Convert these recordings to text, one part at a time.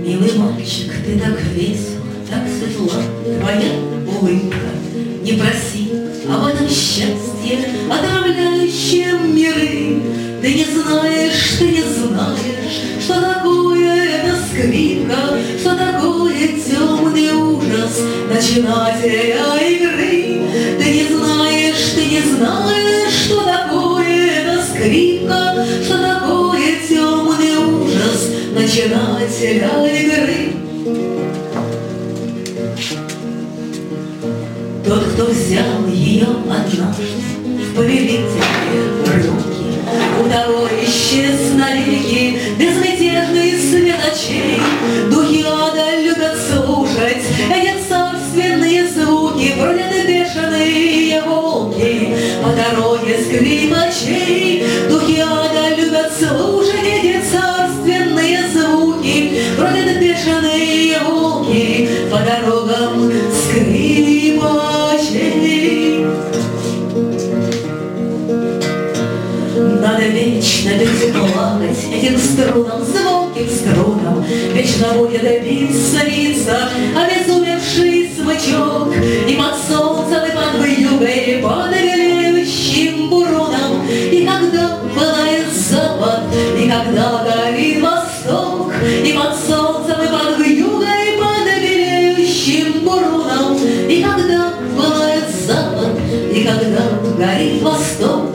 Милый мальчик, ты так весел, так светла твоя улыбка. Не проси об этом счастье, отравляющем миры. Ты не знаешь, что такое эта скрипка, что такое темный ужас начинателя игры. Ты не знаешь, что такое эта скрипка, что такое темный ужас начинателя игры. Тот, кто взял ее однажды в повелительные руки, у того исчез навеки безмятежный свет очей. Духи ада любят слушать эти царственные звуки, бродят бешеные волки по дороге скрипачей. Духи ада любят слушать эти царственные звуки, бродят бешеные волки по дорогам скрипачей. Надо вечно быть плакать этим струнам, звонким струнам. Вечно будет биться, обезумевший смычок. И под солнцем, и под вьюгой, под белеющим буруном. И когда пылает запад, и когда горит восток. И под солнцем, и под вьюгой, под белеющим буруном. И когда пылает запад, и когда горит восток.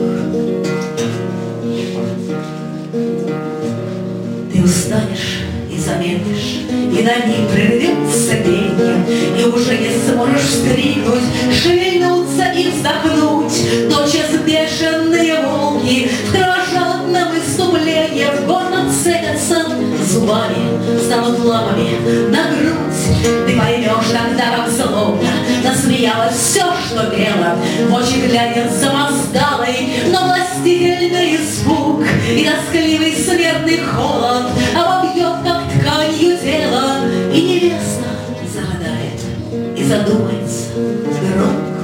Ты устанешь и заметишь, и на них прервется пение, и уже не сможешь вскрикнуть, шевельнуться и вздохнуть. Тотчас бешеные волки в кровожадном выступлении в горном цепятся зубами, станут лапами на грудь. Ты поймешь тогда, как злобно насмеялось все, что пело, в очи глядя запоздалый, но властительный испуг и тоскливый смертный холод обобьет, как тканью тело, и невеста загадает и задумается вдруг.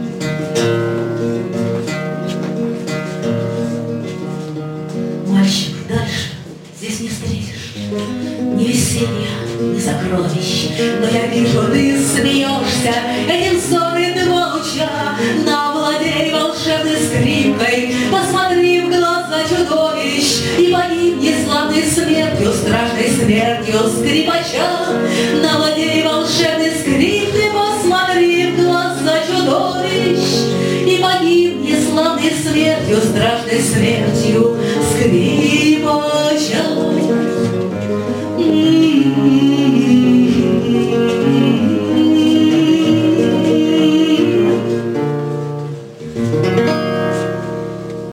Мальчик, дальше здесь не встретишь ни веселья, ни сокровищ, но я вижу, ты смеешься этим зориным луча. Навладей волшебной скрипкой, посмотри в глаза чудовищ и погибни славной смертью, страшной смертью скрипача. Навладей волшебной скрипкой, посмотри в глаза чудовищ и погибни славной смертью, страшной смертью